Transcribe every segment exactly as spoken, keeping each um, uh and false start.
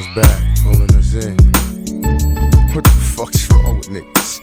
back, pulling us in. What the fuck's wrong with niggas?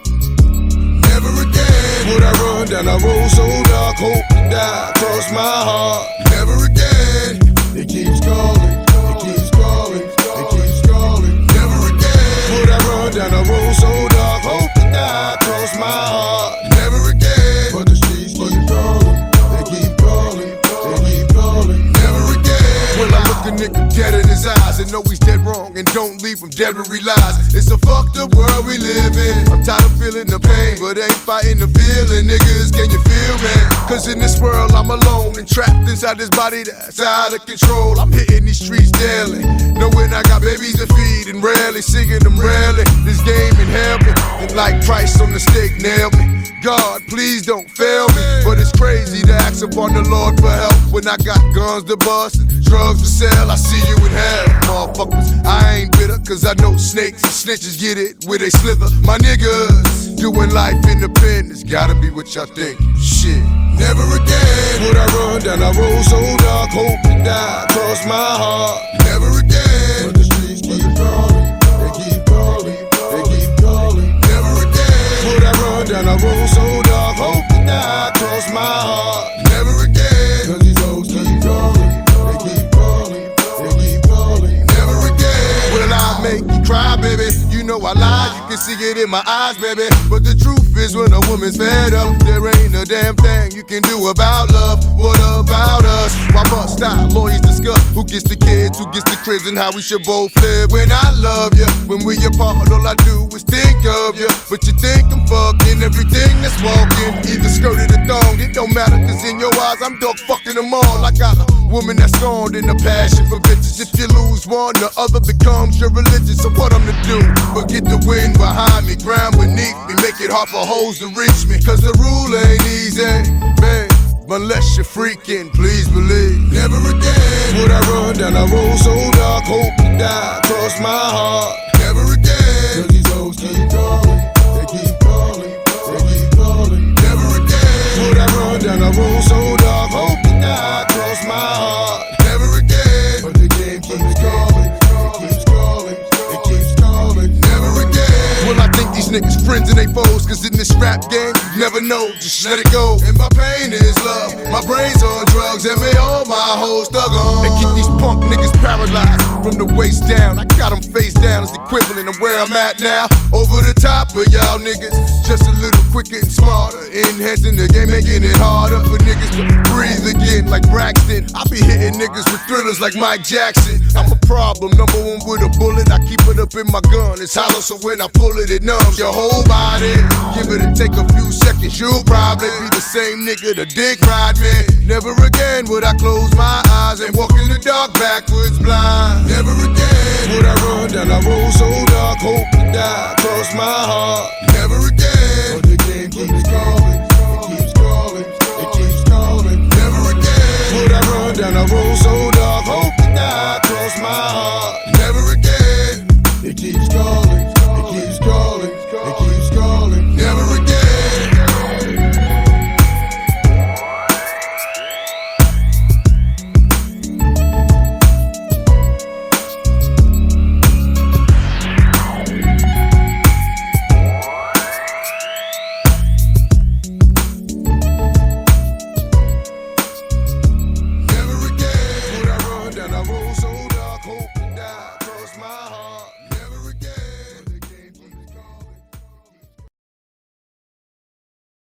Never again would I run down a road so dark, hope to die across my heart. Never again. It keeps calling, it keeps calling, it keeps calling. Never again would I run down a road so dark, hope to die across my heart. Never again. But the streets keep calling, they keep calling, they keep calling. Never again. When I look a nigga dead in his eyes and know he's dead wrong and don't leave him dead where he lies. It's a fucked up world we live in. I'm tired of feeling the pain, but ain't fighting the feeling. Niggas, can you feel me? Cause in this world I'm alone and trapped inside this body that's out of control. I'm hitting these streets daily, knowing I got babies to feed and rarely singing them rarely. This game in heaven, and like Christ on the stake nailed me. God, please don't fail me. But it's crazy to ask upon the Lord for help when I got guns to bust and drugs to sell. I see you in hell, motherfuckers. I ain't bitter, cause I know snakes and snitches get it where they slither. My niggas doing life independence, gotta be what y'all think. Shit. Never again would I run down a road so dark, hope to die across my heart. Never again. But the streets keep calling, they keep calling, they keep calling. Never again would I run down a road so dark, hope to die across my heart. Never again. Cause these hoes keep calling, they keep calling, they keep calling. Never again. Will I make you cry, baby? You know I lie, you can see it in my eyes, baby. But the truth is when a woman's fed up, there ain't a damn thing you can do about love. What about us? Why must our lawyers discuss who gets the kids, who gets the cribs, and how we should both live? When I love you, when we apart, all I do is think of you. But you think I'm fucking everything that's walking, either skirted or thong. It don't matter, cause in your eyes I'm dog fucking them all. I got a woman that's scorned in a passion for bitches. If you lose one, the other becomes your religion. So what I'm to do? But get the wind behind me, ground beneath me, make it hard for hoes to reach me. Cause the rule ain't easy, babe, unless you're freaking, please believe. Never again would I run down a road so dark, hope to die across my heart. Never again. Cause these hoes keep calling, they keep calling, they keep calling. Never again would I run down a road so dark, hope to die across my heart. Never again. But the game keeps calling, it keeps calling, it keeps calling. Never again. Well, I think these niggas friends and they foes, cause in this rap game, you never know, just let it go. And my pain is love, my brain's on drugs, and me all my hoes thug on. They keep these punk niggas paralyzed from the waist down. I got them face down, it's the equivalent of where I'm at now. Over the top of y'all niggas, just a little quicker and smarter. Enhancing the game, making it harder for niggas to breathe again like Braxton. I be hitting niggas with thrillers like Mike Jackson. I'm a problem, number one with a bullet. I keep it up in my gun, it's hollow, so when I pull it, it numbs your whole body. Give it and take a few seconds, you'll probably be the same nigga the dick ride me. Never again would I close my eyes and walk in the dark backwards blind. Never again would I run down a road so dark, hope to die across my heart. Never again. But the game keeps calling, it keeps calling, it keeps calling. Never again would I run down a road so dark, hope to die across my heart. Never again. It keeps calling.